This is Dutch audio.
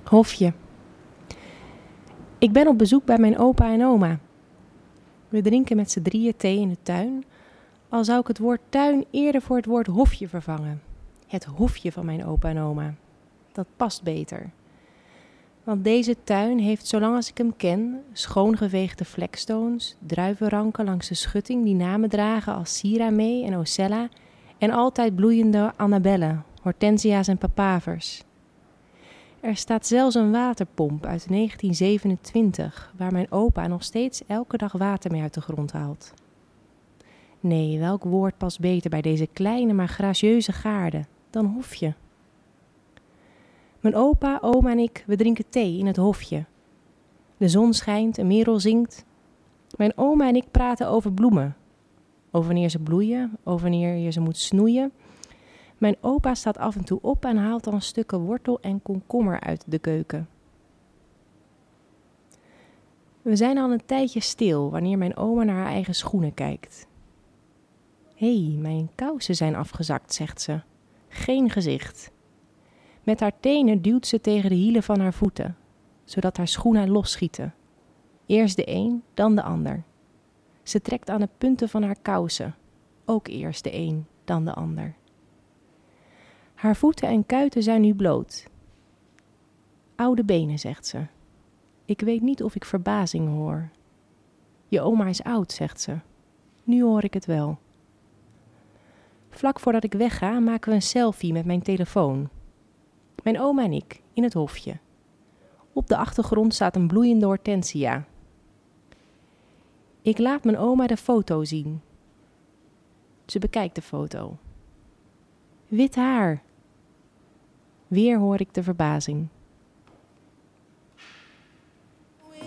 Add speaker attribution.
Speaker 1: Hofje. Ik ben op bezoek bij mijn opa en oma. We drinken met z'n drieën thee in de tuin, al zou ik het woord tuin eerder voor het woord hofje vervangen. Het hofje van mijn opa en oma. Dat past beter. Want deze tuin heeft, zolang als ik hem ken, schoongeveegde flagstones, druivenranken langs de schutting die namen dragen als Siramee en Ocella en altijd bloeiende annabellen, hortensia's en papavers. Er staat zelfs een waterpomp uit 1927, waar mijn opa nog steeds elke dag water mee uit de grond haalt. Nee, welk woord past beter bij deze kleine maar gracieuze gaarde dan hofje? Mijn opa, oma en ik, we drinken thee in het hofje. De zon schijnt, een merel zingt. Mijn oma en ik praten over bloemen. Over wanneer ze bloeien, over wanneer je ze moet snoeien. Mijn opa staat af en toe op en haalt dan stukken wortel en komkommer uit de keuken. We zijn al een tijdje stil wanneer mijn oma naar haar eigen schoenen kijkt. Hé, mijn kousen zijn afgezakt, zegt ze. Geen gezicht. Met haar tenen duwt ze tegen de hielen van haar voeten, zodat haar schoenen losschieten. Eerst de een, dan de ander. Ze trekt aan de punten van haar kousen. Ook eerst de een, dan de ander. Haar voeten en kuiten zijn nu bloot. Oude benen, zegt ze. Ik weet niet of ik verbazing hoor. Je oma is oud, zegt ze. Nu hoor ik het wel. Vlak voordat ik wegga maken we een selfie met mijn telefoon. Mijn oma en ik, in het hofje. Op de achtergrond staat een bloeiende hortensia. Ik laat mijn oma de foto zien. Ze bekijkt de foto. Wit haar. Weer hoor ik de verbazing.